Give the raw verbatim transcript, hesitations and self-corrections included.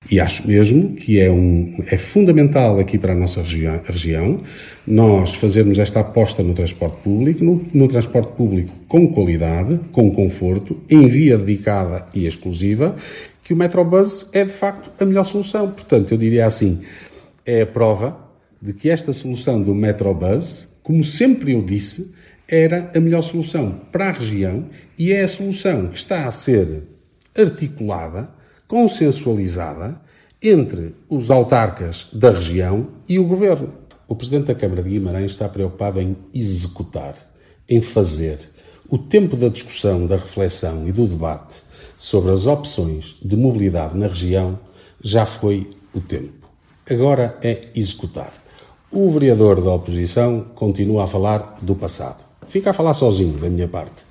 E acho mesmo que é, um, é fundamental aqui para a nossa região, região nós fazermos esta aposta no transporte público, no, no transporte público com qualidade, com conforto, em via dedicada e exclusiva, que o Metrobus é de facto a melhor solução. Portanto, eu diria assim, é a prova de que esta solução do Metrobus, como sempre eu disse, era a melhor solução para a região e é a solução que está a ser articulada, consensualizada entre os autarcas da região e o Governo. O Presidente da Câmara de Guimarães está preocupado em executar, em fazer. O tempo da discussão, da reflexão e do debate sobre as opções de mobilidade na região já foi o tempo. Agora é executar. O vereador da oposição continua a falar do passado. Fica a falar sozinho, da minha parte.